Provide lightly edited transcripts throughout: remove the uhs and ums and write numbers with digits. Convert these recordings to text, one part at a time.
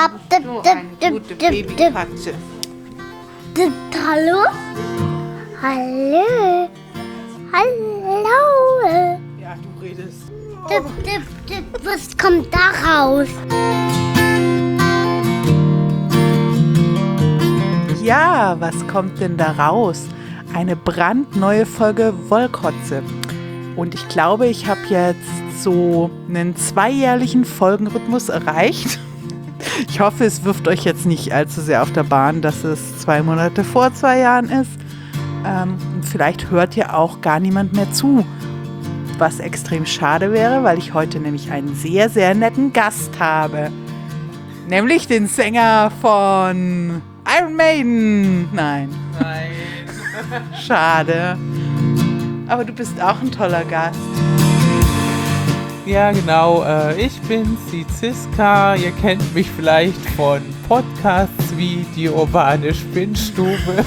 So eine gute Babykatze. Hallo? Hallo? Hallo? Ja, du redest. Was kommt da raus? Ja, was kommt denn da raus? Eine brandneue Folge Wollkotze. Und ich glaube, ich habe jetzt so einen 2-jährlichen Folgenrhythmus erreicht. Ich hoffe, es wirft euch jetzt nicht allzu sehr auf der Bahn, dass es 2 Monate vor 2 Jahren ist. Vielleicht hört ja auch gar niemand mehr zu, was extrem schade wäre, weil ich heute nämlich einen sehr, sehr netten Gast habe. Nämlich den Sänger von Iron Maiden. Nein. Schade. Aber du bist auch ein toller Gast. Ja, genau. Ich bin Ziska. Ihr kennt mich vielleicht von Podcasts wie die urbane Spinnstube.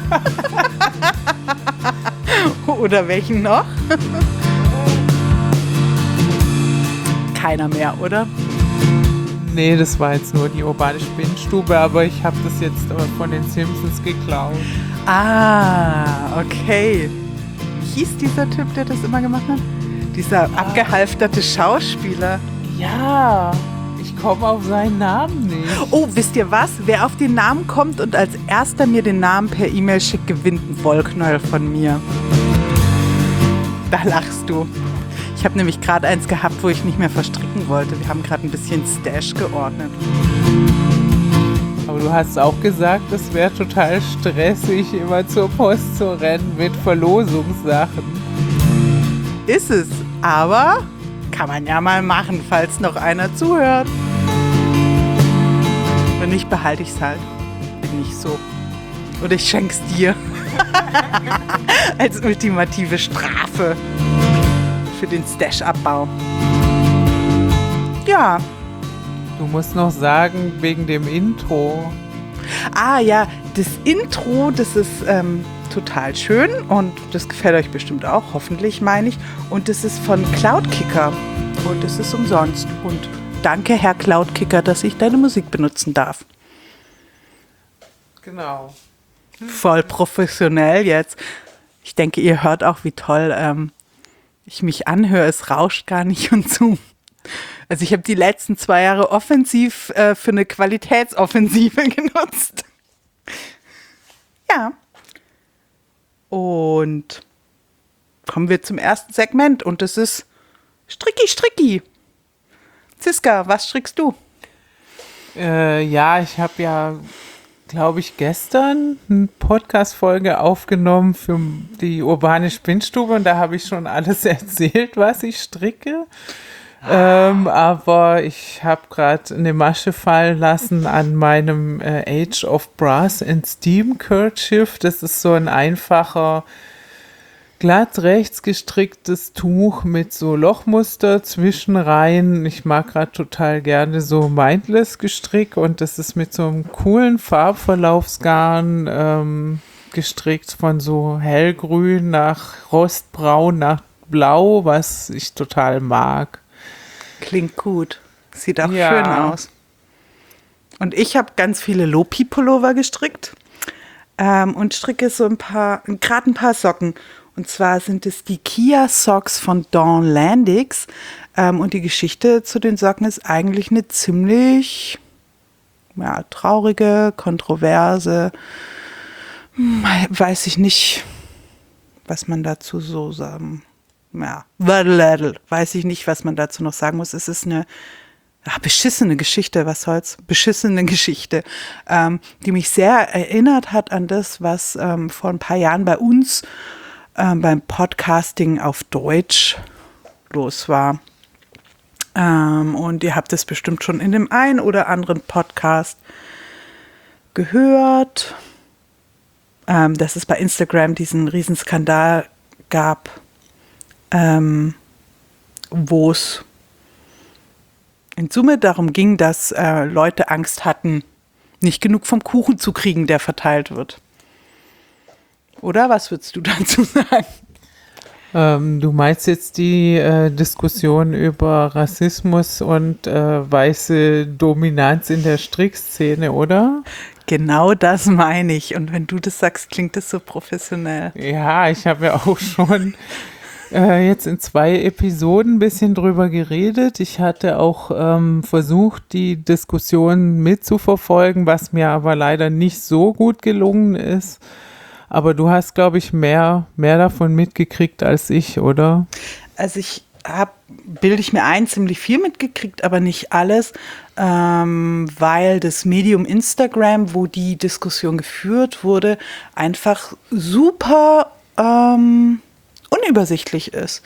Oder welchen noch? Keiner mehr, oder? Nee, das war jetzt nur die urbane Spinnstube, aber ich habe das jetzt von den Simpsons geklaut. Ah, okay. Wie hieß dieser Typ, der das immer gemacht hat? Dieser abgehalfterte Schauspieler. Ja, ich komme auf seinen Namen nicht. Oh, wisst ihr was? Wer auf den Namen kommt und als erster mir den Namen per E-Mail schickt, gewinnt einen Wollknäuel von mir. Da lachst du. Ich habe nämlich gerade eins gehabt, wo ich nicht mehr verstricken wollte. Wir haben gerade ein bisschen Stash geordnet. Aber du hast auch gesagt, es wäre total stressig, immer zur Post zu rennen mit Verlosungssachen. Ist es, aber kann man ja mal machen, falls noch einer zuhört. Wenn nicht, behalte ich es halt. Bin nicht so. Oder ich schenk's dir. Als ultimative Strafe für den Stash-Abbau. Ja. Du musst noch sagen, wegen dem Intro. Ah ja, das Intro, das ist total schön und das gefällt euch bestimmt auch, hoffentlich meine ich. Und das ist von Cloudkicker und das ist umsonst. Und danke, Herr Cloudkicker, dass ich deine Musik benutzen darf. Genau. Voll professionell jetzt. Ich denke, ihr hört auch, wie toll ich mich anhöre. Es rauscht gar nicht und so. Also ich habe die letzten 2 Jahre offensiv für eine Qualitätsoffensive genutzt. Ja. Und kommen wir zum ersten Segment und das ist Stricki. Ziska, was strickst du? Ja, ich habe ja, glaube ich, gestern eine Podcast-Folge aufgenommen für die urbane Spinnstube und da habe ich schon alles erzählt, was ich stricke. Aber ich habe gerade eine Masche fallen lassen an meinem Age of Brass and Steam Kerchief. Das ist so ein einfacher, glatt rechts gestricktes Tuch mit so Lochmuster zwischenreihen. Ich mag gerade total gerne so Mindless Gestrick und das ist mit so einem coolen Farbverlaufsgarn gestrickt von so hellgrün nach rostbraun nach blau, was ich total mag. Klingt gut. Sieht auch schön aus. Und ich habe ganz viele Lopi-Pullover gestrickt und stricke so gerade ein paar Socken. Und zwar sind es die Kia Socks von Dawn Landix. Und die Geschichte zu den Socken ist eigentlich eine ziemlich traurige, kontroverse. Weiß ich nicht, was man dazu so sagen. Weiß ich nicht, was man dazu noch sagen muss. Es ist eine beschissene Geschichte, was soll's? Beschissene Geschichte, die mich sehr erinnert hat an das, was vor ein paar Jahren bei uns beim Podcasting auf Deutsch los war. Und ihr habt es bestimmt schon in dem einen oder anderen Podcast gehört, dass es bei Instagram diesen Riesenskandal gab, wo es in Summe darum ging, dass Leute Angst hatten, nicht genug vom Kuchen zu kriegen, der verteilt wird. Oder was würdest du dazu sagen? Du meinst jetzt die Diskussion über Rassismus und weiße Dominanz in der Strickszene, oder? Genau das meine ich. Und wenn du das sagst, klingt das so professionell. Ja, ich habe ja auch schon jetzt in 2 Episoden ein bisschen drüber geredet. Ich hatte auch versucht, die Diskussion mitzuverfolgen, was mir aber leider nicht so gut gelungen ist. Aber du hast, glaube ich, mehr davon mitgekriegt als ich, oder? Also bilde ich mir ein, ziemlich viel mitgekriegt, aber nicht alles, weil das Medium Instagram, wo die Diskussion geführt wurde, einfach super unübersichtlich ist.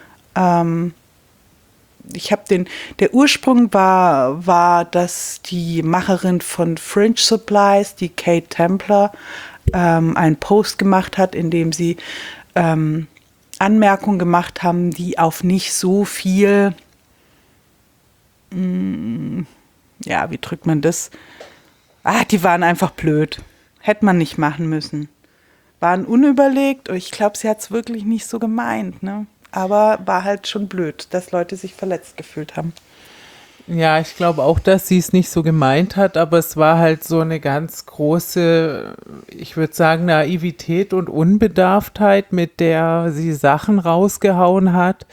Der Ursprung war, dass die Macherin von Fringe Supplies, die Kate Templer, einen Post gemacht hat, in dem sie Anmerkungen gemacht haben, die auf nicht so viel, wie drückt man das? Die waren einfach blöd. Hätte man nicht machen müssen. Waren unüberlegt und ich glaube, sie hat es wirklich nicht so gemeint, ne? Aber war halt schon blöd, dass Leute sich verletzt gefühlt haben. Ja, ich glaube auch, dass sie es nicht so gemeint hat, aber es war halt so eine ganz große, ich würde sagen, Naivität und Unbedarftheit, mit der sie Sachen rausgehauen hat,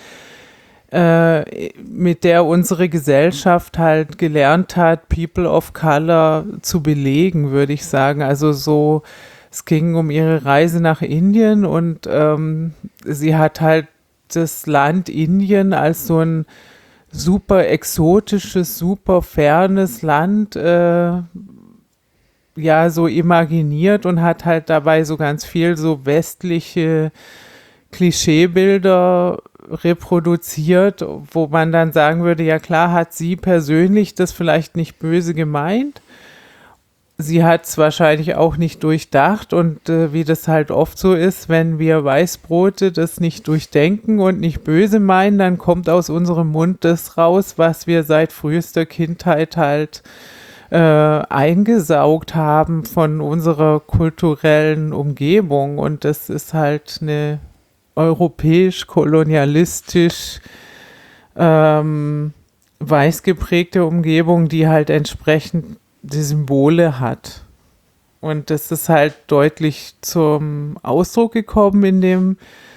mit der unsere Gesellschaft halt gelernt hat, People of Color zu belegen, würde ich sagen. Also so, es ging um ihre Reise nach Indien und sie hat halt das Land Indien als so ein super exotisches, super fernes Land so imaginiert und hat halt dabei so ganz viel so westliche Klischeebilder reproduziert, wo man dann sagen würde, ja klar, hat sie persönlich das vielleicht nicht böse gemeint. Sie hat es wahrscheinlich auch nicht durchdacht und wie das halt oft so ist, wenn wir Weißbrote das nicht durchdenken und nicht böse meinen, dann kommt aus unserem Mund das raus, was wir seit frühester Kindheit halt eingesaugt haben von unserer kulturellen Umgebung. Und das ist halt eine europäisch-kolonialistisch weiß geprägte Umgebung, die halt entsprechend die Symbole hat. Und das ist halt deutlich zum Ausdruck gekommen in dem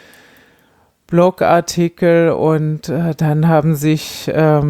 Blogartikel und dann haben sich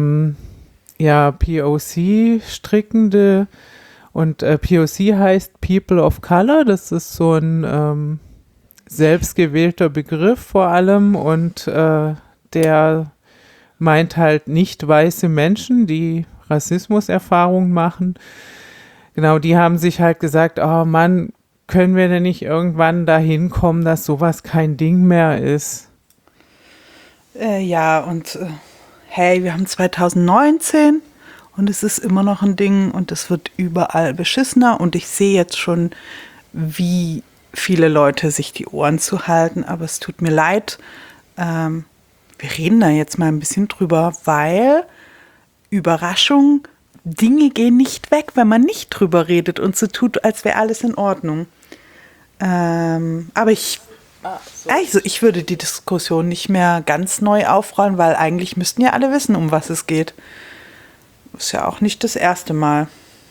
POC-Strickende und POC heißt People of Color, das ist so ein selbstgewählter Begriff vor allem und der meint halt nicht weiße Menschen, die Rassismuserfahrungen machen. Genau, die haben sich halt gesagt, oh Mann, können wir denn nicht irgendwann dahin kommen, dass sowas kein Ding mehr ist? Hey, wir haben 2019 und es ist immer noch ein Ding und es wird überall beschissener und ich sehe jetzt schon, wie viele Leute sich die Ohren zu halten, aber es tut mir leid. Wir reden da jetzt mal ein bisschen drüber, weil Überraschung, Dinge gehen nicht weg, wenn man nicht drüber redet und so tut, als wäre alles in Ordnung. Aber ich würde die Diskussion nicht mehr ganz neu aufrollen, weil eigentlich müssten ja alle wissen, um was es geht. Ist ja auch nicht das erste Mal.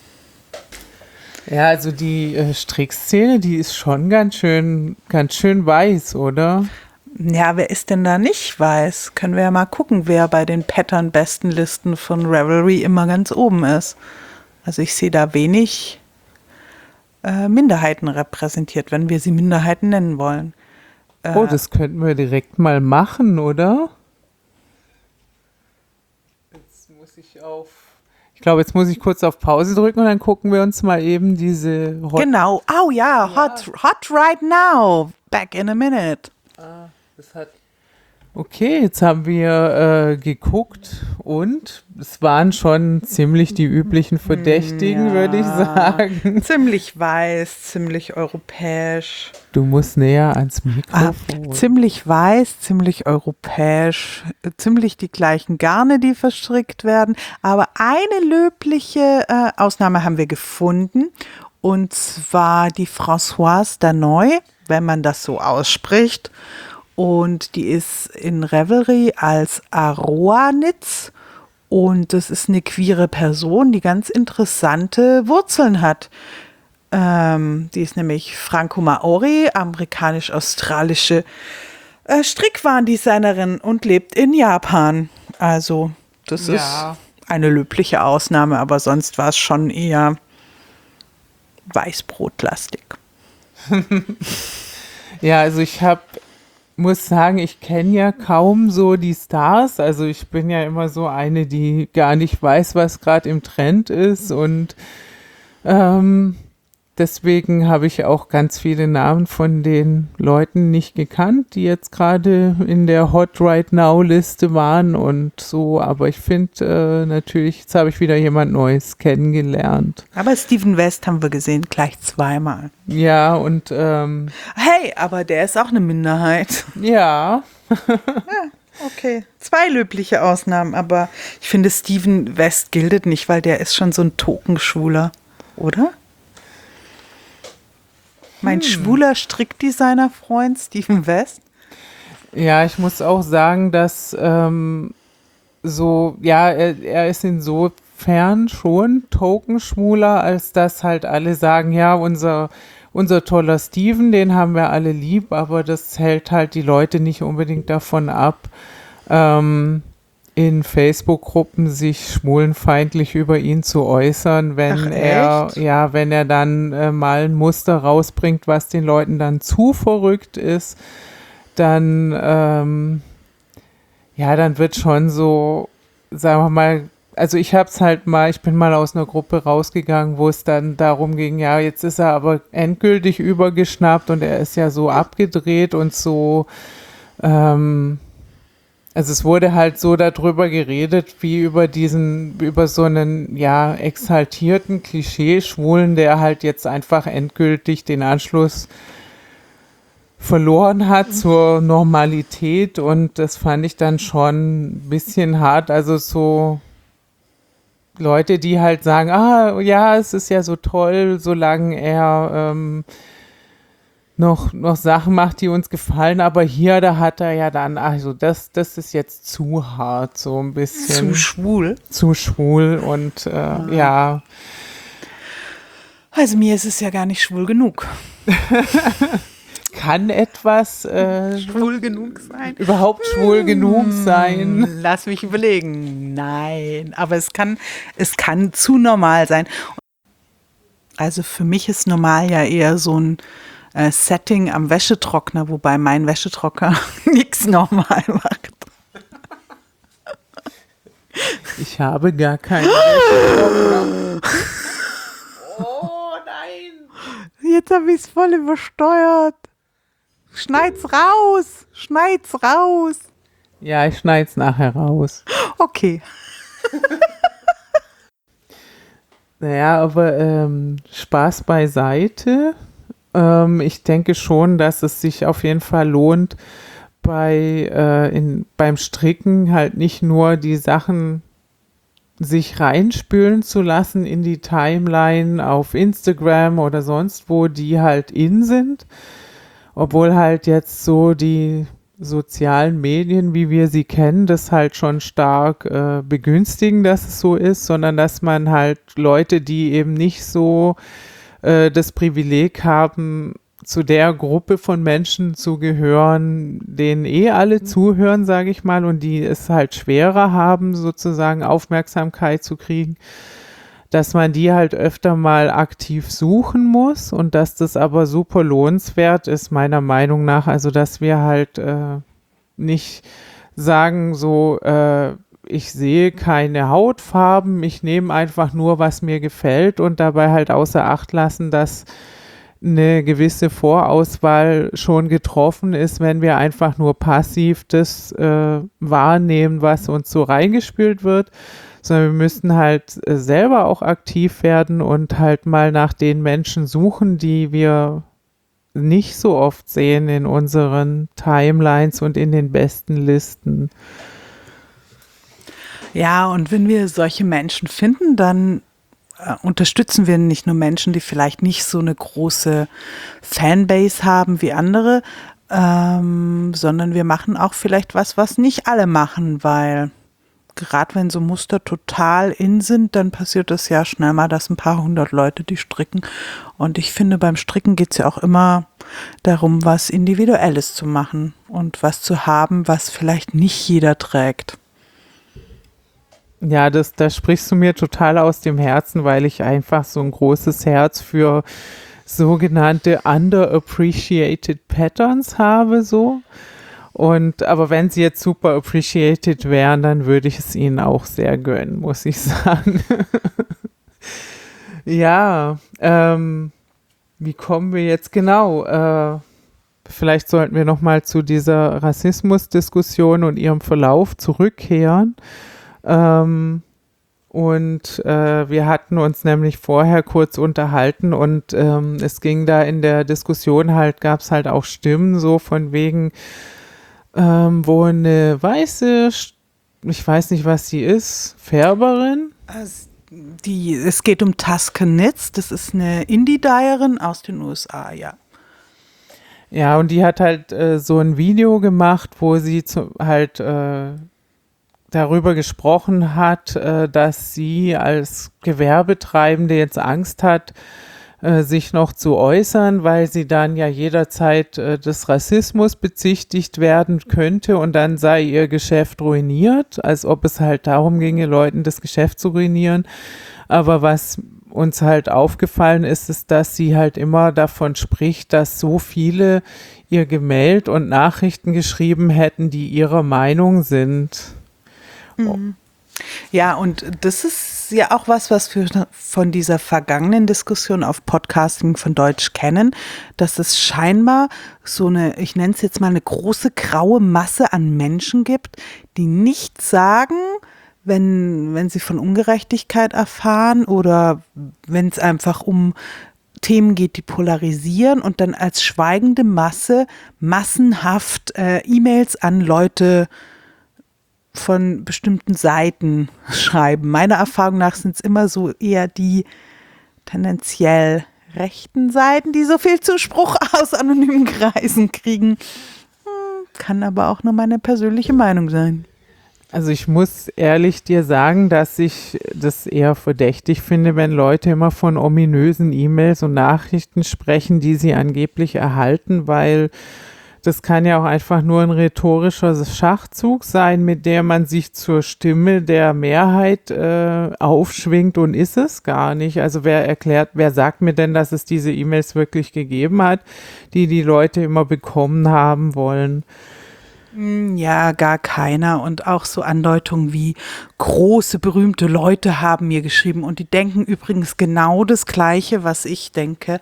Ja, also die Strickszene, die ist schon ganz schön weiß, oder? Ja, wer ist denn da nicht weiß? Können wir ja mal gucken, wer bei den Pattern-Bestenlisten von Ravelry immer ganz oben ist. Also ich sehe da wenig Minderheiten repräsentiert, wenn wir sie Minderheiten nennen wollen. Das könnten wir direkt mal machen, oder? Jetzt muss ich kurz auf Pause drücken und dann gucken wir uns mal eben diese Genau. Oh ja, hot right now. Back in a minute. Okay, jetzt haben wir geguckt und es waren schon ziemlich die üblichen Verdächtigen, würde ich sagen. Ziemlich weiß, ziemlich europäisch. Du musst näher ans Mikrofon. Ziemlich weiß, ziemlich europäisch, ziemlich die gleichen Garne, die verstrickt werden. Aber eine löbliche Ausnahme haben wir gefunden und zwar die Françoise Danoy, wenn man das so ausspricht. und die ist in Revelry als Aroanitz und das ist eine queere Person, die ganz interessante Wurzeln hat. Die ist nämlich Franco-Maori, amerikanisch-australische Strickwarendesignerin und lebt in Japan. Also das ist eine löbliche Ausnahme, aber sonst war es schon eher Weißbrotlastig. Ja, also muss sagen, ich kenne ja kaum so die Stars. Also ich bin ja immer so eine, die gar nicht weiß, was gerade im Trend ist und deswegen habe ich auch ganz viele Namen von den Leuten nicht gekannt, die jetzt gerade in der Hot Right Now Liste waren und so. Aber ich finde natürlich, jetzt habe ich wieder jemand Neues kennengelernt. Aber Steven West haben wir gesehen, gleich zweimal. Ja, und Hey, aber der ist auch eine Minderheit. ja, Okay, 2 löbliche Ausnahmen, aber ich finde, Steven West giltet nicht, weil der ist schon so ein Tokenschwuler, oder? Mein schwuler Strickdesigner-Freund Steven West. ja, ich muss auch sagen, dass er ist insofern schon Tokenschwuler, als dass halt alle sagen, ja, unser toller Steven, den haben wir alle lieb, aber das hält halt die Leute nicht unbedingt davon ab, in Facebook-Gruppen sich schwulenfeindlich über ihn zu äußern, wenn wenn er dann mal ein Muster rausbringt, was den Leuten dann zu verrückt ist, dann dann wird schon so, sagen wir mal, also ich bin mal aus einer Gruppe rausgegangen, wo es dann darum ging, ja, jetzt ist er aber endgültig übergeschnappt und er ist ja so abgedreht und so, also es wurde halt so darüber geredet, wie über so einen, ja, exaltierten Klischee-Schwulen, der halt jetzt einfach endgültig den Anschluss verloren hat zur Normalität und das fand ich dann schon ein bisschen hart, also so Leute, die halt sagen, ja, es ist ja so toll, solange er noch Sachen macht, die uns gefallen, aber hier, da hat er ja dann, also das ist jetzt zu hart, so ein bisschen. Zu schwul. Zu schwul und ja. Also mir ist es ja gar nicht schwul genug. Kann etwas Schwul genug sein? überhaupt schwul genug sein? Lass mich überlegen. Nein, aber es kann zu normal sein. Also für mich ist normal ja eher so ein Setting am Wäschetrockner, wobei mein Wäschetrockner nichts normal macht. Ich habe gar keinen Wäschetrockner. Oh nein! Jetzt habe ich es voll übersteuert. Schneid's raus! Schneid's raus! Ja, ich schneid's nachher raus. Okay. Naja, aber Spaß beiseite. Ich denke schon, dass es sich auf jeden Fall lohnt, beim Stricken halt nicht nur die Sachen sich reinspülen zu lassen in die Timeline auf Instagram oder sonst wo, die halt in sind, obwohl halt jetzt so die sozialen Medien, wie wir sie kennen, das halt schon stark begünstigen, dass es so ist, sondern dass man halt Leute, die eben nicht so das Privileg haben, zu der Gruppe von Menschen zu gehören, denen alle zuhören, sage ich mal, und die es halt schwerer haben, sozusagen Aufmerksamkeit zu kriegen, dass man die halt öfter mal aktiv suchen muss und dass das aber super lohnenswert ist, meiner Meinung nach. Also, dass wir halt nicht sagen so, ich sehe keine Hautfarben, ich nehme einfach nur, was mir gefällt und dabei halt außer Acht lassen, dass eine gewisse Vorauswahl schon getroffen ist, wenn wir einfach nur passiv das wahrnehmen, was uns so reingespült wird, sondern wir müssten halt selber auch aktiv werden und halt mal nach den Menschen suchen, die wir nicht so oft sehen in unseren Timelines und in den besten Listen. Ja, und wenn wir solche Menschen finden, dann unterstützen wir nicht nur Menschen, die vielleicht nicht so eine große Fanbase haben wie andere, sondern wir machen auch vielleicht was nicht alle machen, weil gerade wenn so Muster total in sind, dann passiert es ja schnell mal, dass ein paar hundert Leute die stricken. Und ich finde, beim Stricken geht es ja auch immer darum, was Individuelles zu machen und was zu haben, was vielleicht nicht jeder trägt. Ja, da sprichst du mir total aus dem Herzen, weil ich einfach so ein großes Herz für sogenannte underappreciated Patterns habe, so. Aber wenn sie jetzt super appreciated wären, dann würde ich es ihnen auch sehr gönnen, muss ich sagen. Ja, wie kommen wir jetzt genau? Vielleicht sollten wir nochmal zu dieser Rassismusdiskussion und ihrem Verlauf zurückkehren. Wir hatten uns nämlich vorher kurz unterhalten und es ging da in der Diskussion gab es halt auch Stimmen so von wegen, wo eine weiße, ich weiß nicht, was sie ist, Färberin. Es geht um Tuscan Knits, das ist eine Indie-Dyerin aus den USA, ja. Ja, und die hat halt so ein Video gemacht, wo sie darüber gesprochen hat, dass sie als Gewerbetreibende jetzt Angst hat, sich noch zu äußern, weil sie dann ja jederzeit des Rassismus bezichtigt werden könnte und dann sei ihr Geschäft ruiniert, als ob es halt darum ginge, Leuten das Geschäft zu ruinieren. Aber was uns halt aufgefallen ist, dass sie halt immer davon spricht, dass so viele ihr gemeldet und Nachrichten geschrieben hätten, die ihrer Meinung sind. Mhm. Ja, und das ist ja auch was wir von dieser vergangenen Diskussion auf Podcasting von Deutsch kennen, dass es scheinbar so eine, ich nenne es jetzt mal eine große graue Masse an Menschen gibt, die nichts sagen, wenn sie von Ungerechtigkeit erfahren oder wenn es einfach um Themen geht, die polarisieren und dann als schweigende Masse massenhaft E-Mails an Leute von bestimmten Seiten schreiben. Meiner Erfahrung nach sind es immer so eher die tendenziell rechten Seiten, die so viel Zuspruch aus anonymen Kreisen kriegen. Kann aber auch nur meine persönliche Meinung sein. Also ich muss ehrlich dir sagen, dass ich das eher verdächtig finde, wenn Leute immer von ominösen E-Mails und Nachrichten sprechen, die sie angeblich erhalten, weil das kann ja auch einfach nur ein rhetorischer Schachzug sein, mit der man sich zur Stimme der Mehrheit aufschwingt und ist es gar nicht. Also wer sagt mir denn, dass es diese E-Mails wirklich gegeben hat, die Leute immer bekommen haben wollen? Ja, gar keiner. Und auch so Andeutungen wie große, berühmte Leute haben mir geschrieben und die denken übrigens genau das Gleiche, was ich denke.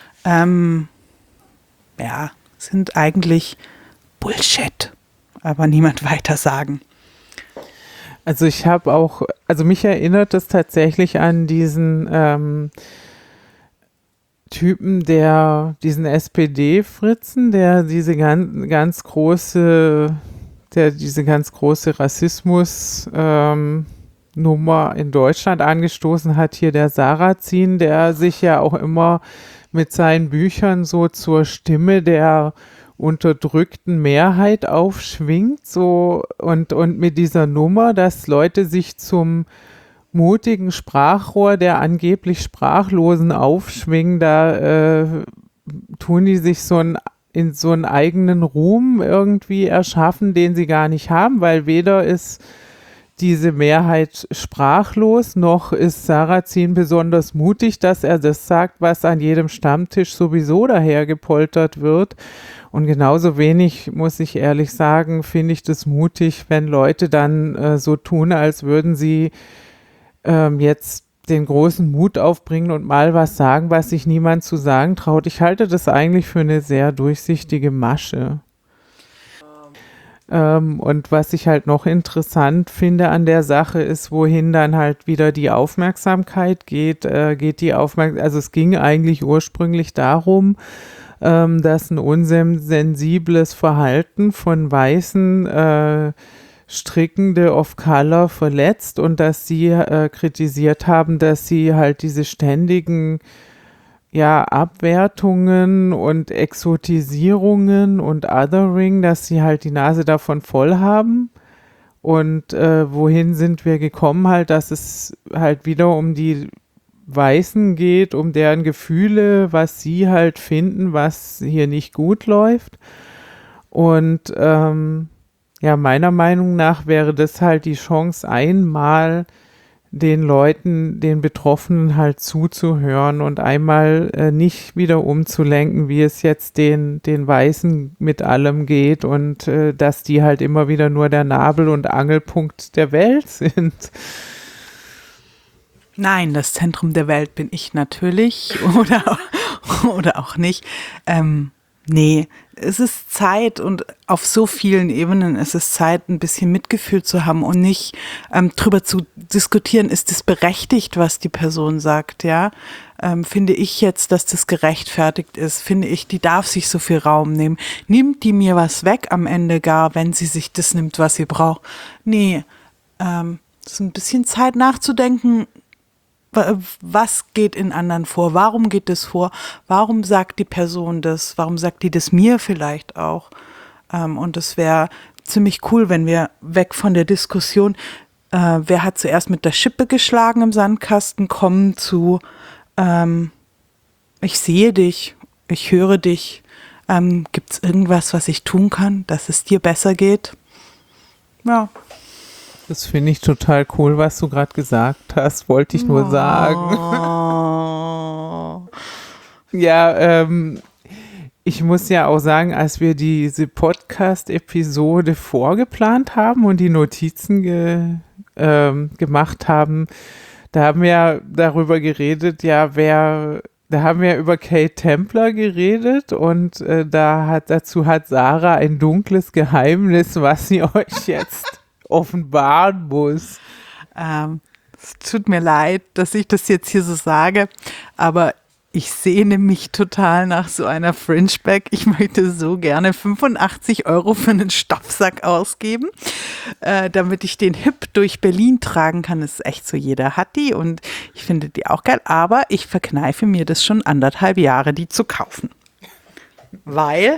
Sind eigentlich Bullshit, aber niemand weiter sagen. Also mich erinnert es tatsächlich an diesen Typen, diesen SPD-Fritzen, der diese ganz große Rassismus Nummer in Deutschland angestoßen hat, hier der Sarrazin, der sich ja auch immer mit seinen Büchern so zur Stimme der unterdrückten Mehrheit aufschwingt, so und mit dieser Nummer, dass Leute sich zum mutigen Sprachrohr der angeblich Sprachlosen aufschwingen, da tun die sich in so einen eigenen Ruhm irgendwie erschaffen, den sie gar nicht haben, weil weder ist diese Mehrheit sprachlos, noch ist Sarrazin besonders mutig, dass er das sagt, was an jedem Stammtisch sowieso dahergepoltert wird. Und genauso wenig, muss ich ehrlich sagen, finde ich das mutig, wenn Leute dann so tun, als würden sie jetzt den großen Mut aufbringen und mal was sagen, was sich niemand zu sagen traut. Ich halte das eigentlich für eine sehr durchsichtige Masche. Und was ich halt noch interessant finde an der Sache ist, wohin dann halt wieder die Aufmerksamkeit geht. Also es ging eigentlich ursprünglich darum, dass ein unsensibles Verhalten von weißen Strickende of Color verletzt und dass sie kritisiert haben, dass sie halt diese ständigen ja, Abwertungen und Exotisierungen und Othering, dass sie halt die Nase davon voll haben. Und wohin sind wir gekommen halt, dass es halt wieder um die Weißen geht, um deren Gefühle, was sie halt finden, was hier nicht gut läuft. Und ja, meiner Meinung nach wäre das halt die Chance, einmal den Leuten, den Betroffenen halt zuzuhören und einmal nicht wieder umzulenken, wie es jetzt den Weißen mit allem geht und dass die halt immer wieder nur der Nabel- und Angelpunkt der Welt sind. Nein, das Zentrum der Welt bin ich natürlich oder auch nicht. Nee, es ist Zeit und auf so vielen Ebenen ist es Zeit, ein bisschen Mitgefühl zu haben und nicht drüber zu diskutieren, ist es berechtigt, was die Person sagt, ja? Finde ich jetzt, dass das gerechtfertigt ist? Finde ich, die darf sich so viel Raum nehmen? Nimmt die mir was weg am Ende gar, wenn sie sich das nimmt, was sie braucht? Nee, es ist ein bisschen Zeit nachzudenken, was geht in anderen vor? Warum geht es vor? Warum sagt die Person das? Warum sagt die das mir vielleicht auch? Und es wäre ziemlich cool, wenn wir weg von der Diskussion, wer hat zuerst mit der Schippe geschlagen im Sandkasten, kommen zu, ich sehe dich, ich höre dich. Gibt es irgendwas, was ich tun kann, dass es dir besser geht? Ja. Das finde ich total cool, was du gerade gesagt hast, wollte ich nur sagen. Ja, ich muss ja auch sagen, als wir diese Podcast-Episode vorgeplant haben und die Notizen gemacht haben, da haben wir darüber geredet, ja, da haben wir über Kate Templer geredet und dazu hat Sarah ein dunkles Geheimnis, was sie euch jetzt offenbaren muss. Es tut mir leid, dass ich das jetzt hier so sage, aber ich sehne mich total nach so einer Fringe-Bag. Ich möchte so gerne 85 € für einen Stoffsack ausgeben, damit ich den hip durch Berlin tragen kann. Das ist echt so, jeder hat die und ich finde die auch geil, aber ich verkneife mir das schon 1,5 Jahre, die zu kaufen. Weil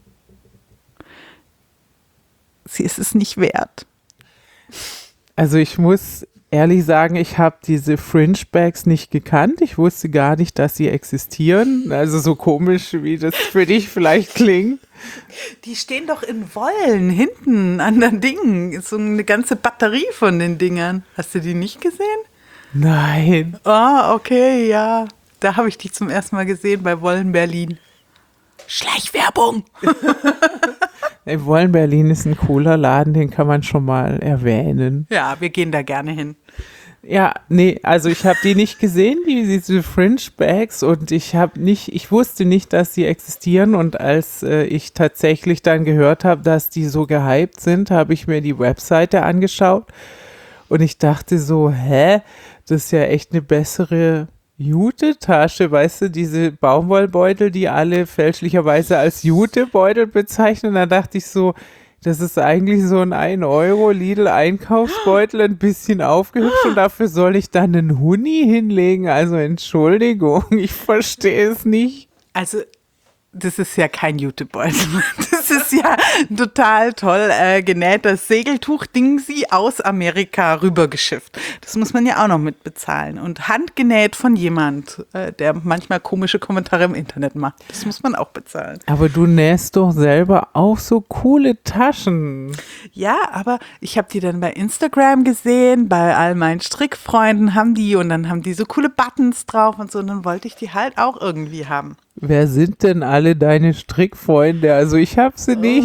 sie ist es nicht wert. Also ich muss ehrlich sagen, ich habe diese Fringe-Bags nicht gekannt. Ich wusste gar nicht, dass sie existieren. Also so komisch, wie das für dich vielleicht klingt. Die stehen doch in Wollen hinten an den Dingen. So eine ganze Batterie von den Dingern. Hast du die nicht gesehen? Nein. Ah, okay, ja. Da habe ich dich zum ersten Mal gesehen bei Wollen Berlin. Schleichwerbung! Wollen Berlin ist ein cooler Laden, den kann man schon mal erwähnen. Ja, wir gehen da gerne hin. Ja, nee, also ich habe die nicht gesehen, diese Fringe Bags und ich wusste nicht, dass sie existieren und als ich tatsächlich dann gehört habe, dass die so gehypt sind, habe ich mir die Webseite angeschaut und ich dachte so, das ist ja echt eine bessere Jute-Tasche, weißt du, diese Baumwollbeutel, die alle fälschlicherweise als Jute-Beutel bezeichnen. Da dachte ich so, das ist eigentlich so ein 1 € Lidl-Einkaufsbeutel, ein bisschen aufgehübscht und dafür soll ich dann einen Huni hinlegen. Also Entschuldigung, ich verstehe es nicht. Also, das ist ja kein Jutebeutel. Das ist ja total toll genähtes Segeltuch-Dingsi aus Amerika rübergeschifft. Das muss man ja auch noch mitbezahlen. Und handgenäht von jemand, der manchmal komische Kommentare im Internet macht. Das muss man auch bezahlen. Aber du nähst doch selber auch so coole Taschen. Ja, aber ich habe die dann bei Instagram gesehen, bei all meinen Strickfreunden haben die und dann haben die so coole Buttons drauf und so und dann wollte ich die halt auch irgendwie haben. Wer sind denn alle deine Strickfreunde? Also ich hab sie nicht.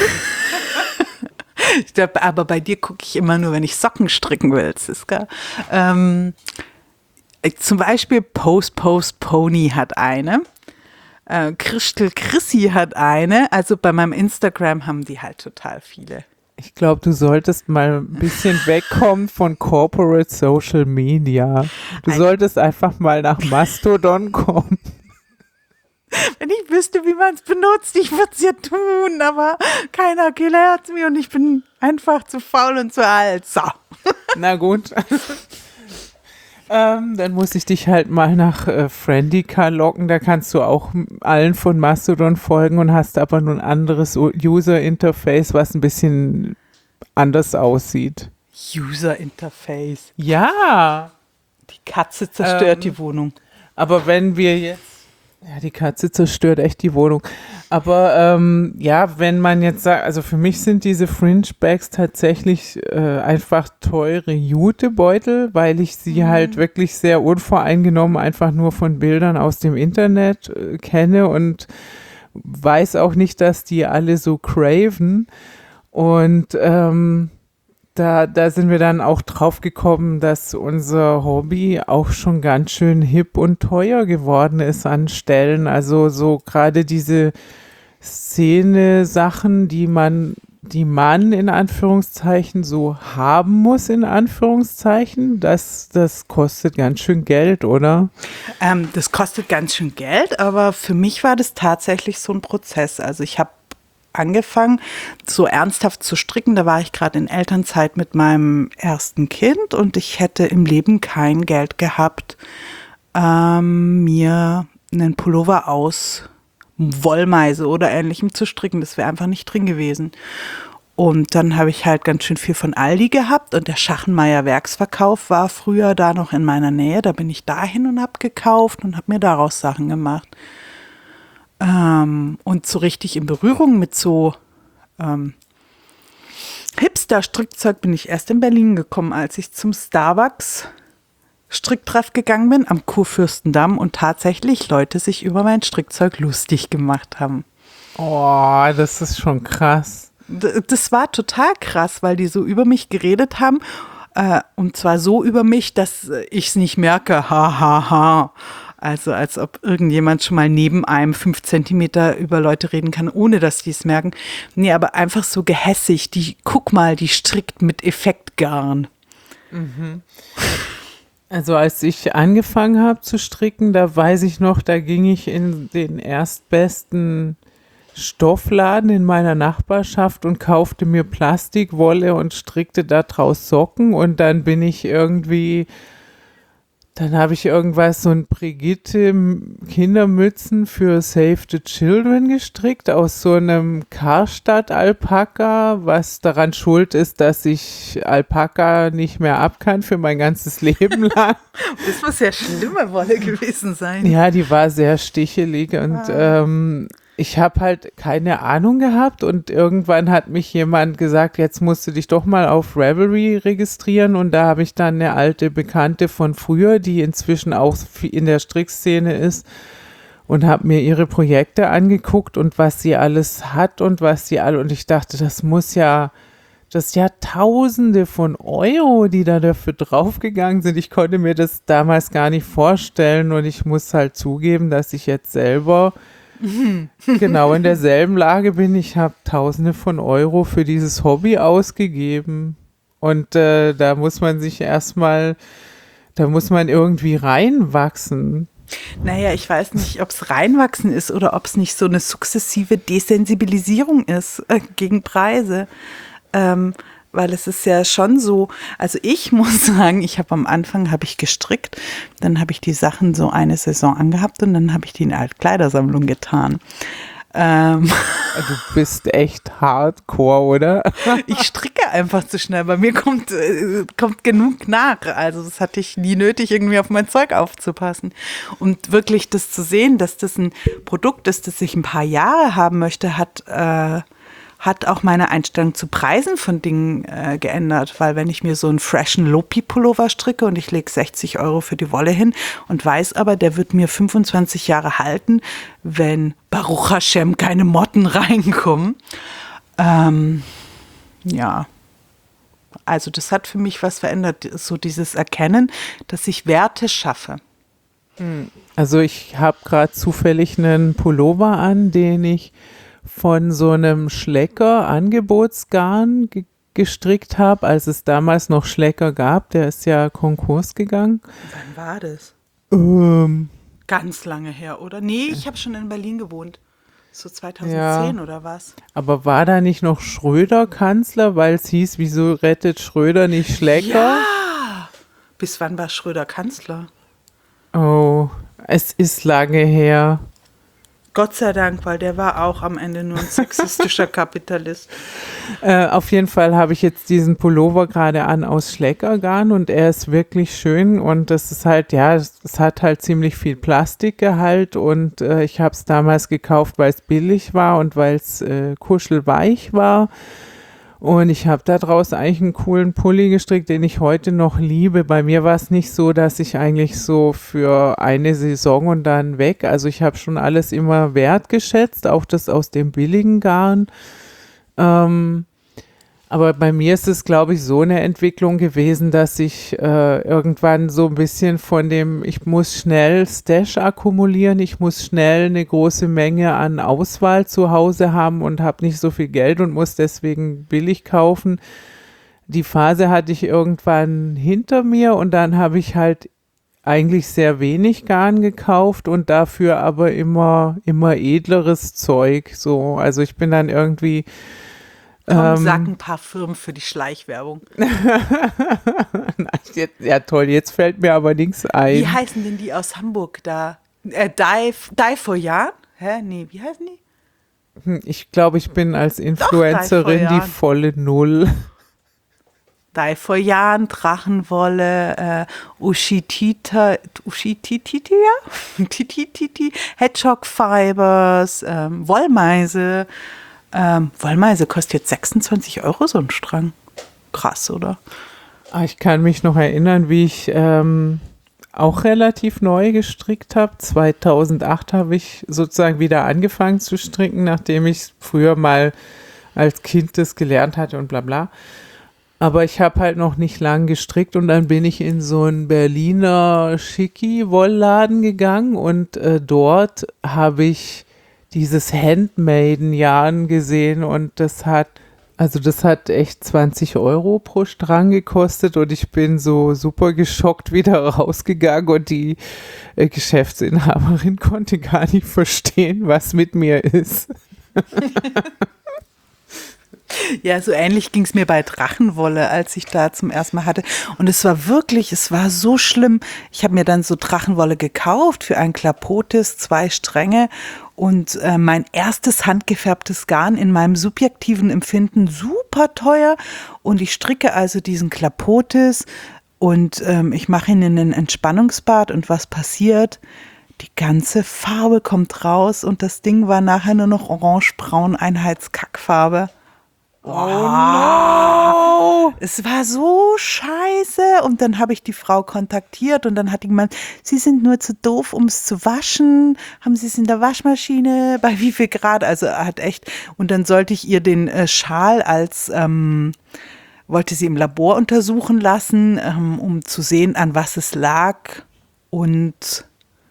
Ich glaub, aber bei dir gucke ich immer nur, wenn ich Socken stricken will, Siska. Zum Beispiel Post Pony hat eine. Christel Chrissy hat eine. Also bei meinem Instagram haben die halt total viele. Ich glaube, du solltest mal ein bisschen wegkommen von Corporate Social Media. Du solltest einfach mal nach Mastodon kommen. Wenn ich wüsste, wie man es benutzt, ich würde es ja tun, aber keiner lehrt es mir und ich bin einfach zu faul und zu alt. So. Na gut. Dann muss ich dich halt mal nach Friendica locken. Da kannst du auch allen von Mastodon folgen und hast aber nur ein anderes User-Interface, was ein bisschen anders aussieht. User Interface. Ja, Die Katze zerstört die Wohnung. aber wenn wir jetzt... Ja, die Katze zerstört echt die Wohnung. Aber ja, wenn man jetzt sagt, also für mich sind diese Fringe-Bags tatsächlich einfach teure Jutebeutel, weil ich sie halt wirklich sehr unvoreingenommen einfach nur von Bildern aus dem Internet kenne und weiß auch nicht, dass die alle so craven. Und da sind wir dann auch drauf gekommen, dass unser Hobby auch schon ganz schön hip und teuer geworden ist an Stellen. Also so gerade diese Szene-Sachen, die man in Anführungszeichen so haben muss, in Anführungszeichen, das kostet ganz schön Geld, oder? Das kostet ganz schön Geld, aber für mich war das tatsächlich so ein Prozess. Also ich habe angefangen, so ernsthaft zu stricken. Da war ich gerade in Elternzeit mit meinem ersten Kind und ich hätte im Leben kein Geld gehabt, mir einen Pullover aus Wollmeise oder Ähnlichem zu stricken. Das wäre einfach nicht drin gewesen. Und dann habe ich halt ganz schön viel von Aldi gehabt und der Schachenmeier Werksverkauf war früher da noch in meiner Nähe. Da bin ich dahin und habe gekauft und habe mir daraus Sachen gemacht. Und so richtig in Berührung mit so Hipster-Strickzeug bin ich erst in Berlin gekommen, als ich zum Starbucks-Stricktreff gegangen bin am Kurfürstendamm und tatsächlich Leute sich über mein Strickzeug lustig gemacht haben. Oh, das ist schon krass. Das war total krass, weil die so über mich geredet haben. Und zwar so über mich, dass ich es nicht merke. Ha, ha, ha. Also als ob irgendjemand schon mal neben einem 5 Zentimeter über Leute reden kann, ohne dass die es merken. Nee, aber einfach so gehässig. Guck mal, die strickt mit Effektgarn. Also als ich angefangen habe zu stricken, da weiß ich noch, da ging ich in den erstbesten Stoffladen in meiner Nachbarschaft und kaufte mir Plastikwolle und strickte daraus Socken und dann habe ich irgendwas, so ein Brigitte Kindermützen für Save the Children gestrickt aus so einem Karstadt-Alpaka, was daran schuld ist, dass ich Alpaka nicht mehr ab kann für mein ganzes Leben lang. Das muss ja schlimme Wolle gewesen sein. Ja, die war sehr stichelig und ich habe halt keine Ahnung gehabt und irgendwann hat mich jemand gesagt, jetzt musst du dich doch mal auf Ravelry registrieren und da habe ich dann eine alte Bekannte von früher, die inzwischen auch in der Strickszene ist und habe mir ihre Projekte angeguckt und was sie alles hat und und ich dachte, das ist ja Tausende von Euro, die da dafür draufgegangen sind. Ich konnte mir das damals gar nicht vorstellen und ich muss halt zugeben, dass ich jetzt selber genau in derselben Lage bin. Ich habe Tausende von Euro für dieses Hobby ausgegeben und da muss man irgendwie reinwachsen. Naja, ich weiß nicht, ob es reinwachsen ist oder ob es nicht so eine sukzessive Desensibilisierung ist gegen Preise. Weil es ist ja schon so, also ich muss sagen, am Anfang gestrickt, dann habe ich die Sachen so eine Saison angehabt und dann habe ich die in Altkleidersammlung getan. Du bist echt hardcore, oder? Ich stricke einfach zu schnell, bei mir kommt genug nach, also das hatte ich nie nötig, irgendwie auf mein Zeug aufzupassen. Und wirklich das zu sehen, dass das ein Produkt ist, das ich ein paar Jahre haben möchte, hat auch meine Einstellung zu Preisen von Dingen geändert, weil wenn ich mir so einen freshen Lopi-Pullover stricke und ich lege 60 Euro für die Wolle hin und weiß aber, der wird mir 25 Jahre halten, wenn Baruch Hashem keine Motten reinkommen. Ja, also das hat für mich was verändert, so dieses Erkennen, dass ich Werte schaffe. Also ich habe gerade zufällig einen Pullover an, den ich von so einem Schlecker Angebotsgarn gestrickt habe, als es damals noch Schlecker gab. Der ist ja Konkurs gegangen. Wann war das? Ganz lange her, oder? Nee, ich habe schon in Berlin gewohnt. So 2010 oder was? Aber war da nicht noch Schröder Kanzler, weil es hieß, wieso rettet Schröder nicht Schlecker? Ja, Bis wann war Schröder Kanzler? Oh, es ist lange her. Gott sei Dank, weil der war auch am Ende nur ein sexistischer Kapitalist. Auf jeden Fall habe ich jetzt diesen Pullover gerade an aus Schleckergarn und er ist wirklich schön und das ist halt, ja, es hat halt ziemlich viel Plastikgehalt und ich habe es damals gekauft, weil es billig war und weil es kuschelweich war. Und ich habe daraus eigentlich einen coolen Pulli gestrickt, den ich heute noch liebe. Bei mir war es nicht so, dass ich eigentlich so für eine Saison und dann weg. Also ich habe schon alles immer wertgeschätzt, auch das aus dem billigen Garn. Aber bei mir ist es, glaube ich, so eine Entwicklung gewesen, dass ich irgendwann so ein bisschen von dem, ich muss schnell Stash akkumulieren, ich muss schnell eine große Menge an Auswahl zu Hause haben und habe nicht so viel Geld und muss deswegen billig kaufen. Die Phase hatte ich irgendwann hinter mir und dann habe ich halt eigentlich sehr wenig Garn gekauft und dafür aber immer edleres Zeug. So, also ich bin dann irgendwie Komm, sag ein paar Firmen für die Schleichwerbung. Ja, toll, jetzt fällt mir aber nichts ein. Wie heißen denn die aus Hamburg da? Die for Jan? Hä? Nee, wie heißen die? Ich glaube, ich bin als Influencerin Dye for die Jan. volle Null. Die for Jan, Drachenwolle, Ushititi, Hedgehog Fibers, Wollmeise. Wollmeise kostet jetzt 26 € so ein Strang. Krass, oder? Ich kann mich noch erinnern, wie ich auch relativ neu gestrickt habe. 2008 habe ich sozusagen wieder angefangen zu stricken, nachdem ich früher mal als Kind das gelernt hatte und bla bla. Aber ich habe halt noch nicht lang gestrickt und dann bin ich in so einen Berliner Schicki-Wollladen gegangen und dort habe ich dieses Handmaiden-Yarn gesehen und das hat echt 20 € pro Strang gekostet und ich bin so super geschockt wieder rausgegangen und die Geschäftsinhaberin konnte gar nicht verstehen, was mit mir ist. Ja, so ähnlich ging es mir bei Drachenwolle, als ich da zum ersten Mal hatte. Und es war so schlimm. Ich habe mir dann so Drachenwolle gekauft für ein Klapotis, 2 Stränge und mein erstes handgefärbtes Garn in meinem subjektiven Empfinden super teuer. Und ich stricke also diesen Klapotis und ich mache ihn in ein Entspannungsbad und was passiert? Die ganze Farbe kommt raus und das Ding war nachher nur noch orange-braun Einheitskackfarbe. Oh no! Es war so scheiße und dann habe ich die Frau kontaktiert und dann hat die gemeint, Sie sind nur zu doof, um es zu waschen. Haben Sie es in der Waschmaschine? Bei wie viel Grad? Also hat echt, und dann sollte ich ihr den Schal wollte sie im Labor untersuchen lassen, um zu sehen, an was es lag und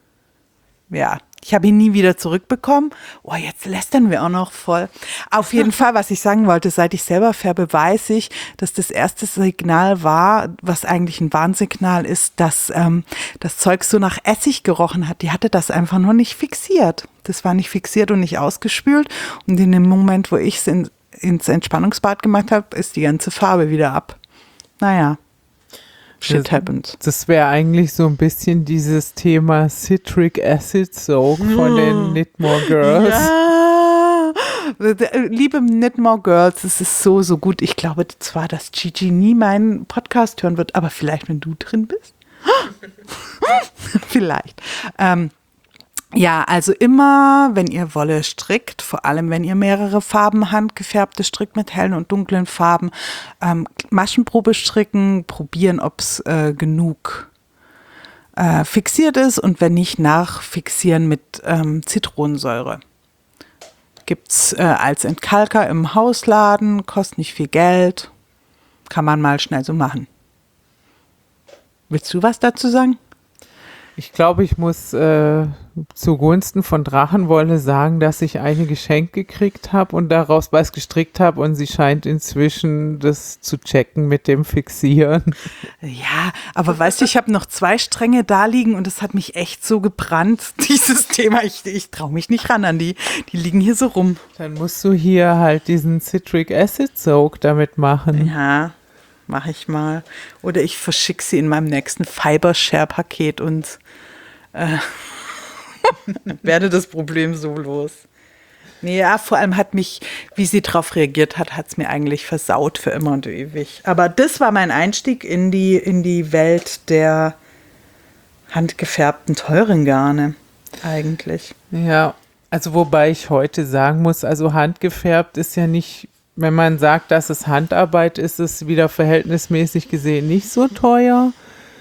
ja, ich habe ihn nie wieder zurückbekommen. Oh, jetzt lästern wir auch noch voll. Auf jeden Fall, was ich sagen wollte, seit ich selber färbe, weiß ich, dass das erste Signal war, was eigentlich ein Warnsignal ist, dass das Zeug so nach Essig gerochen hat. Die hatte das einfach nur nicht fixiert. Das war nicht fixiert und nicht ausgespült. Und in dem Moment, wo ich es ins Entspannungsbad gemacht habe, ist die ganze Farbe wieder ab. Naja. Shit happens. Das wäre eigentlich so ein bisschen dieses Thema Citric Acid Soak von den Knitmore Girls. Ja, liebe Knitmore Girls, es ist so, so gut. Ich glaube zwar, dass Gigi nie meinen Podcast hören wird, aber vielleicht, wenn du drin bist. Vielleicht. Ja, also immer, wenn ihr Wolle strickt, vor allem wenn ihr mehrere Farben handgefärbte strickt mit hellen und dunklen Farben, Maschenprobe stricken, probieren, ob es genug fixiert ist und wenn nicht, nachfixieren mit Zitronensäure. Gibt's als Entkalker im Hausladen, kostet nicht viel Geld, kann man mal schnell so machen. Willst du was dazu sagen? Ich glaube, ich muss zugunsten von Drachenwolle sagen, dass ich eine geschenkt gekriegt habe und daraus was gestrickt habe und sie scheint inzwischen das zu checken mit dem Fixieren. Ja, aber weißt du, ich habe noch 2 Stränge da liegen und es hat mich echt so gebrannt, dieses Thema. Ich traue mich nicht ran an die. Die liegen hier so rum. Dann musst du hier halt diesen Citric Acid Soak damit machen. Ja, mache ich mal. Oder ich verschicke sie in meinem nächsten Fiber-Share-Paket und werde das Problem so los. Nee, ja, vor allem hat mich, wie sie darauf reagiert hat, hat es mir eigentlich versaut für immer und ewig. Aber das war mein Einstieg in die Welt der handgefärbten, teuren Garne eigentlich. Ja, also wobei ich heute sagen muss, also handgefärbt ist ja nicht, wenn man sagt, dass es Handarbeit ist, ist es wieder verhältnismäßig gesehen nicht so teuer.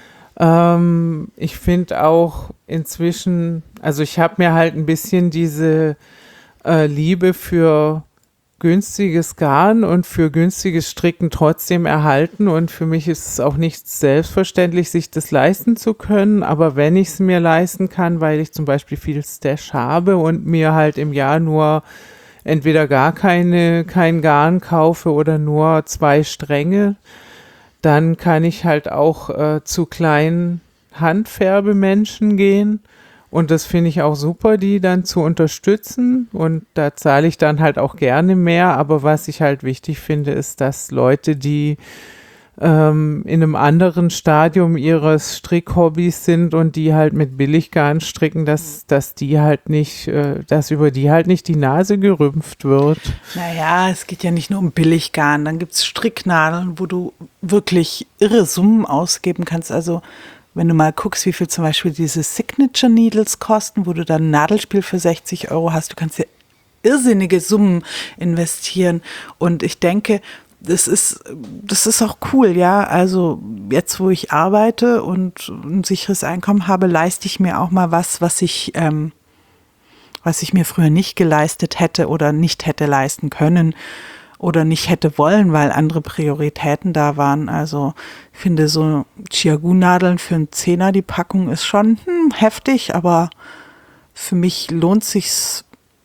Ich finde auch inzwischen, also ich habe mir halt ein bisschen diese Liebe für günstiges Garn und für günstiges Stricken trotzdem erhalten und für mich ist es auch nicht selbstverständlich, sich das leisten zu können, aber wenn ich es mir leisten kann, weil ich zum Beispiel viel Stash habe und mir halt im Jahr nur entweder gar kein Garn kaufe oder nur 2 Stränge, dann kann ich halt auch zu kleinen Handfärbemenschen gehen. Und das finde ich auch super, die dann zu unterstützen. Und da zahle ich dann halt auch gerne mehr. Aber was ich halt wichtig finde, ist, dass Leute, die in einem anderen Stadium ihres Strickhobbys sind und die halt mit Billiggarn stricken, dass die halt nicht, dass über die halt nicht die Nase gerümpft wird. Naja, es geht ja nicht nur um Billiggarn. Dann gibt es Stricknadeln, wo du wirklich irre Summen ausgeben kannst. Also wenn du mal guckst, wie viel zum Beispiel diese Signature Needles kosten, wo du dann ein Nadelspiel für 60 € hast, du kannst ja irrsinnige Summen investieren. Und ich denke, das ist auch cool, ja. Also jetzt, wo ich arbeite und ein sicheres Einkommen habe, leiste ich mir auch mal was ich mir früher nicht geleistet hätte oder nicht hätte leisten können oder nicht hätte wollen, weil andere Prioritäten da waren. Also ich finde so Chiagu-Nadeln für einen Zehner, die Packung ist schon heftig, aber für mich lohnt sich's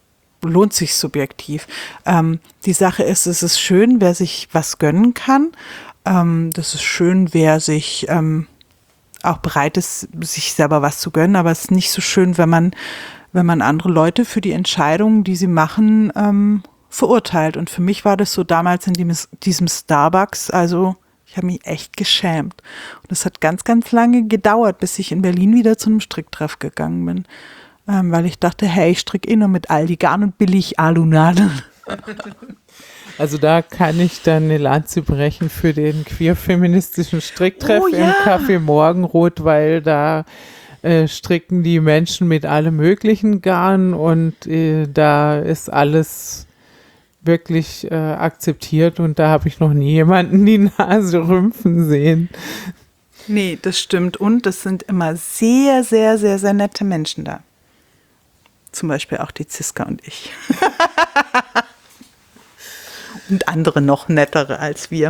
subjektiv. Die Sache ist, es ist schön, wer sich was gönnen kann. Das ist schön, wer sich auch bereit ist, sich selber was zu gönnen, aber es ist nicht so schön, wenn man andere Leute für die Entscheidungen, die sie machen, verurteilt. Und für mich war das so damals in diesem Starbucks, also ich habe mich echt geschämt. Und es hat ganz, ganz lange gedauert, bis ich in Berlin wieder zu einem Stricktreff gegangen bin. Weil ich dachte, hey, ich stricke nur mit Aldi Garn und billig Alunadeln. Also da kann ich dann eine Lanze brechen für den queer-feministischen Stricktreff im Café Morgenrot, weil da stricken die Menschen mit allem möglichen Garn und da ist alles wirklich akzeptiert und da habe ich noch nie jemanden die Nase rümpfen sehen. Nee, das stimmt. Und es sind immer sehr, sehr, sehr, sehr nette Menschen da. Zum Beispiel auch die Ziska und ich. Und andere noch nettere als wir.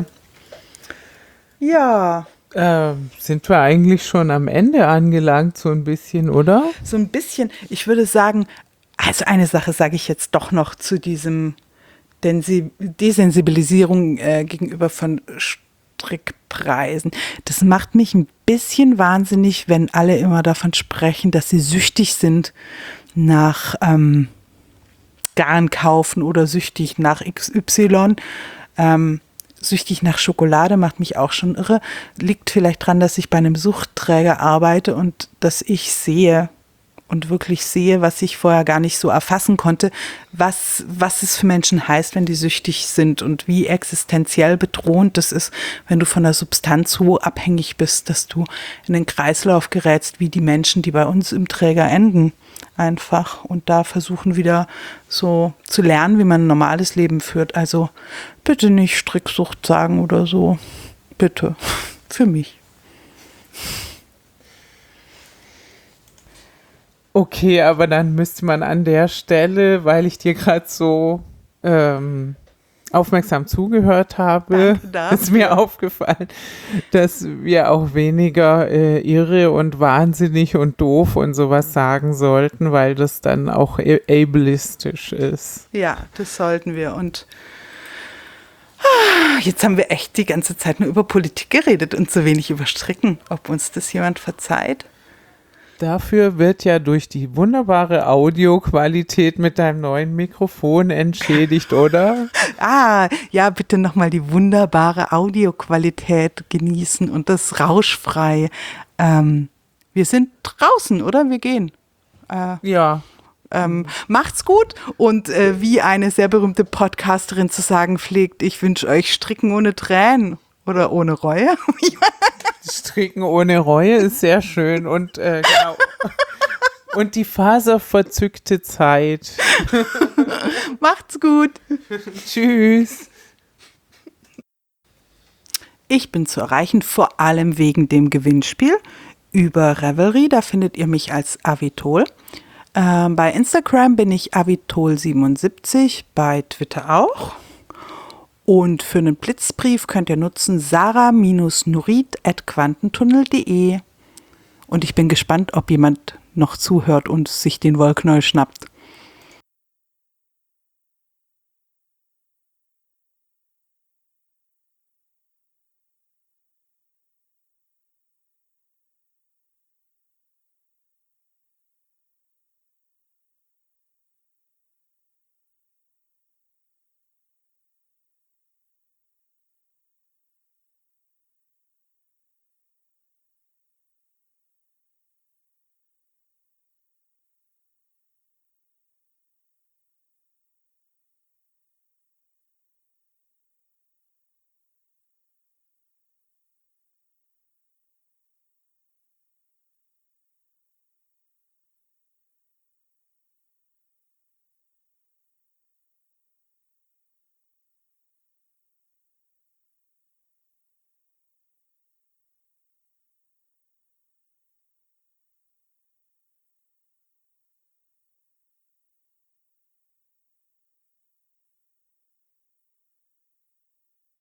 Ja. Sind wir eigentlich schon am Ende angelangt, so ein bisschen, oder? So ein bisschen. Ich würde sagen, also eine Sache sage ich jetzt doch noch zu diesem Desensibilisierung gegenüber von Strickpreisen. Das macht mich ein bisschen wahnsinnig, wenn alle immer davon sprechen, dass sie süchtig sind nach Garn kaufen oder süchtig nach XY. Süchtig nach Schokolade macht mich auch schon irre. Liegt vielleicht dran, dass ich bei einem Suchtträger arbeite und dass ich sehe und wirklich sehe, was ich vorher gar nicht so erfassen konnte, was es für Menschen heißt, wenn die süchtig sind und wie existenziell bedrohend das ist, wenn du von der Substanz so abhängig bist, dass du in den Kreislauf gerätst, wie die Menschen, die bei uns im Träger enden, einfach. Und da versuchen wieder so zu lernen, wie man ein normales Leben führt. Also bitte nicht Stricksucht sagen oder so. Bitte. Für mich. Okay, aber dann müsste man an der Stelle, weil ich dir gerade so aufmerksam zugehört habe, ist mir aufgefallen, dass wir auch weniger irre und wahnsinnig und doof und sowas sagen sollten, weil das dann auch ableistisch ist. Ja, das sollten wir. Und jetzt haben wir echt die ganze Zeit nur über Politik geredet und so wenig über Stricken. Ob uns das jemand verzeiht? Dafür wird ja durch die wunderbare Audioqualität mit deinem neuen Mikrofon entschädigt, oder? Ja, bitte nochmal die wunderbare Audioqualität genießen und das rauschfrei. Wir sind draußen, oder? Wir gehen. Ja. Macht's gut und wie eine sehr berühmte Podcasterin zu sagen pflegt, ich wünsche euch Stricken ohne Tränen oder ohne Reue. Stricken ohne Reue ist sehr schön und genau. Und die faserverzückte Zeit. Macht's gut. Tschüss. Ich bin zu erreichen, vor allem wegen dem Gewinnspiel über Revelry. Da findet ihr mich als Avitol. Bei Instagram bin ich Avitol77, bei Twitter auch. Und für einen Blitzbrief könnt ihr nutzen sarah-nurid@quantentunnel.de. Und ich bin gespannt, ob jemand noch zuhört und sich den Wollknäuel schnappt.